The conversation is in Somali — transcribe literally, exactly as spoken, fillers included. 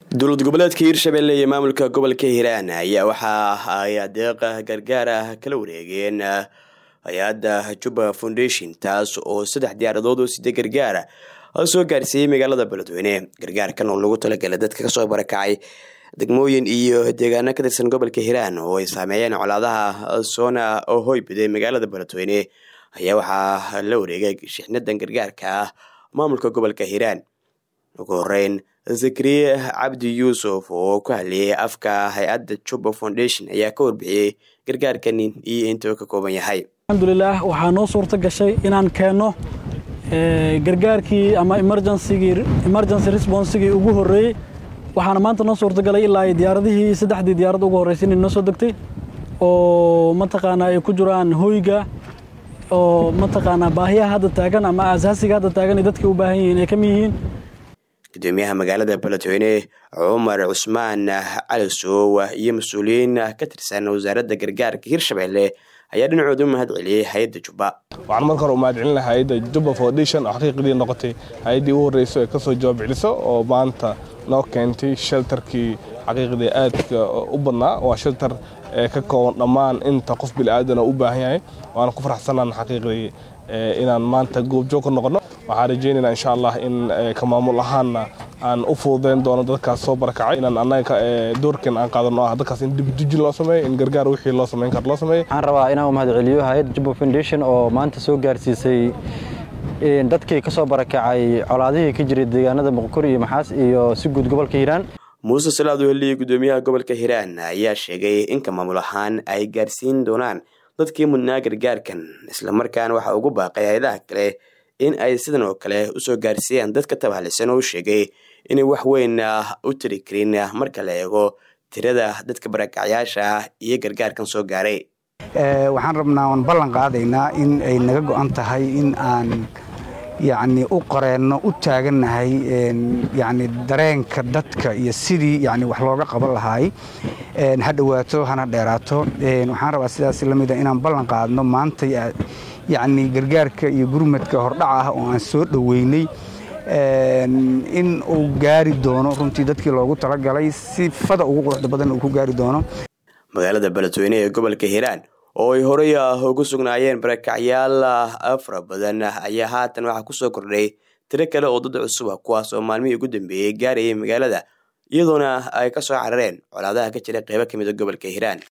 dowlad goboleedka Hirshabelle iyo maamulka gobolka Hiiraan ayaa waxa ay deeq gargaar ah kala wareegeen hay'adda Juba Foundation taas oo saddex diyaaradood oo sida gargaar ah soo gaarsiiyay magaalada Beledweyne. Gargaarkan oo lagu talagalay dadka ka soo barakacay degmooyin iyo deegaano ka tirsan gobolka Hiiraan oo ay saameeyeen colaadaha soona oo hoy biday magaalada Beledweyne ayaa waxa la wareegay shixnadan gargaarka ah maamulka gobolka Hiiraan. ugu horeyn Zakariya Cabdi Yuusuf oo ku hadlayay afka hay'adda Juba Foundation ayaa ka warbixiyay gargaarkan iyo inta uu ka kooban yahay. Alxamdulillah waxaa noo suurta gashay inaan keeno gargaarkii ama emergency emergency response ugu horeeyay waxaana maanta noo suurta galay ilaa diyaaradihii saddexdii diyaarad ugu horeysay inay noo soo degtay oo mataqaana ay ku jiraan hoyga oo mataqaana baahiyaha hadda taagan ama asaasiga hadda taagan dadka u baahan yihiin ay ka mid yihiin. gudoomiyaha magaalada Beledweyne Umar Usman Cali Sow iyo mas'uuliyiin ka tirsan wasaaradda gargaarka Hirshabelle ayaa dhinacooda u mahad celiyay hay'adda Juba. waxaan marka hore u mahad celinahay hay'adda Juba Foundation oo xaqiiqdii noqotay hay'addii ugu horeysay ee ka soo jawaab celiso oo maanta noo keentay shelterkii xaqiiqdii aadka u badnaa waa shelter ka kooban dhammaan inta qof bilaadan u baahan yahay waan ku faraxsanahay xaqiiqdii inaan maanta goobjoog ka noqono. waxaan rajaynaynaa insha Allah in ka maamul ahaanna aan u fududeyn doono dadkaas soo barakacay inaan anaga doorkan aan qaadano ah dadkaas in dib dujin loo sameeyo in gargaar wixii loo sameyn karo loo sameeyo. waxaan rabaa inaan u mahad celiyo hay'adda Juba Foundation oo maanta soo gaarsiisay in dadkii ka soo barakacay colaadihii ka jiray deegaanada Muqdisho iyo Maxaas iyo si guud gobolka Hiiraan. Muuse Salaad oo heliyay gudoomiyaha gobolka Hiiraan ayaa sheegay in ka maamul ahaan ay gaarsiin doonaan dadkii mudnaa gargaarkan isla markaana waxa ugu baaqay hay'adaha kale in ay sidan oo kale u soo gaarsiiyaan dadka tabahalisan oo sheegay inay wax weyn u tiri karin marka la eego tirada dadka barakacyaasha iyo gargaarkan soo gaaray. ee waxaan rabnaa aan ballan qaadaynaa in ay naga go'an tahay in aan يعني u qareeno u taaganahay een yani dareenka dadka iyo sidii yani wax looga qaban lahaay een hadawaato hana dheeraato een waxaan rabaa sidaas la mid ah inaan ballan qaadno maanta yani gargaarka iyo gurmadka hordhac ah oo aan soo dhaweynay een in uu gaari doono runtii dadkii loogu talagalay si fada ugu quruxda badan uu ku gaari doono. magaalada Beledweyne ee gobolka Hiiraan oo ay horey ugu sugnaayeen barakacyaal afar badan ayaa haatan waxa ku soo kordhay tiro kale oo dad cusub ah kuwaas oo maalmihii ugu dambeeyay gaarayay magaalada iyadoona ay ka soo carareen colaadaha ka jira qaybo kamid ah gobolka Hiiraan.